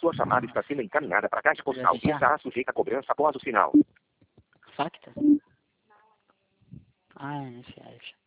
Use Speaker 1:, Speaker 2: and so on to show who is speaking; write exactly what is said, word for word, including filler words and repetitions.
Speaker 1: Sua chamada está sendo encaminhada para a caixa postal e estará sujeita a cobrança após o sinal.
Speaker 2: Facta? Ah, é,